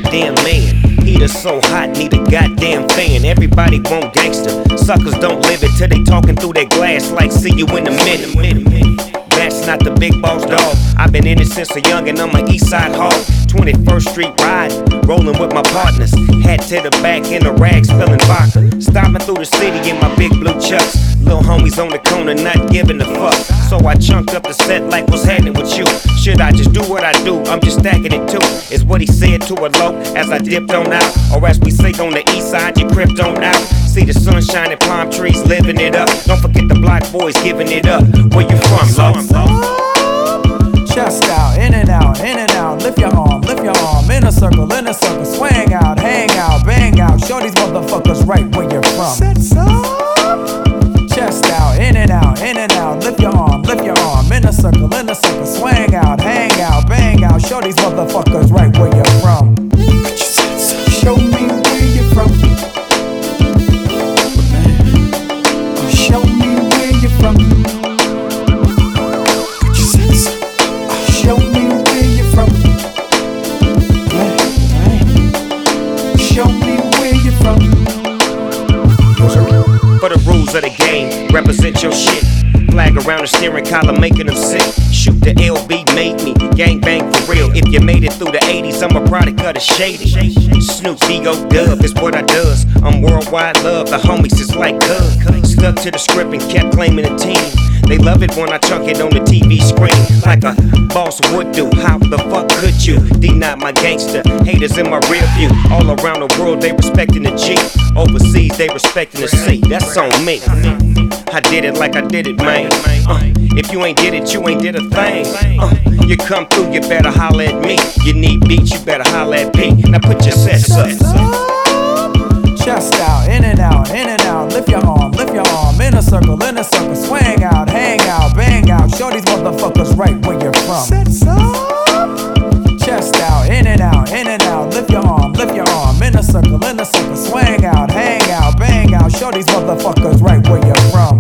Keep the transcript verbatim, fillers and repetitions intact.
goddamn man. Heater so hot, need a goddamn fan. Everybody want gangster. Suckers don't live it till they talking through their glass like see you in a minute. That's not the big boss dog. I've been in it since a young and I'm an east side hog. twenty-first Street ride, rolling with my partners. Hat to the back in a rag, spilling vodka. Stopping through the city in my big blue chucks. Little homies on the corner not giving a fuck. So I chunked up the set like what's happening with you. Should I just do what I do? I'm just stacking it too. Is what he said to a low as I dipped on out. Or as we say on the east side, you crept on out. See the sun shining, palm trees living it up. Don't forget the block boys giving it up. Where you from, low? Chest out, in and out, in and out. Lift your arm, lift your arm. In a circle, in a circle. Swing out, hang out, bang out. Show these motherfuckers right where you're from. Chest out, in and out, in and out. Lift your arm, lift your arm. In a circle, in a circle. Swing out, hang out, bang out. Show these motherfuckers right where you're from. Show me where you're from. Show me where you're from. Show me where you're from. Show me where you're from. For the rules of the game, represent your shit. Flag around the steering column, making them sick. Shoot the L B made me, gang bang for real. If you made it through the eighties, I'm a product of the shady. Snoop D-O Dub is what I does. I'm worldwide love, the homies is like cuz. Stuck to the script and kept claiming the team. They love it when I chunk it on the T V screen like a boss would do. How the fuck could you deny my gangster? Haters in my rear view. All around the world they respecting the G. Overseas they respecting the C. That's on me. I did it like I did it, man. Uh, if you ain't did it, you ain't did a thing. Uh, you come through, you better holler at me. You need beats, you better holler at P. Now put your sets up. Chest out, in and out, in and out. Lift your arm, lift your arm. In a circle, in a circle. Swing out, hang out, bang out. Show these motherfuckers right where you're from. Chest out, in and out, in and out. Lift your arm, lift your arm. In a circle, in a circle. Swing out, hang out, bang out. Show these motherfuckers right where you're from.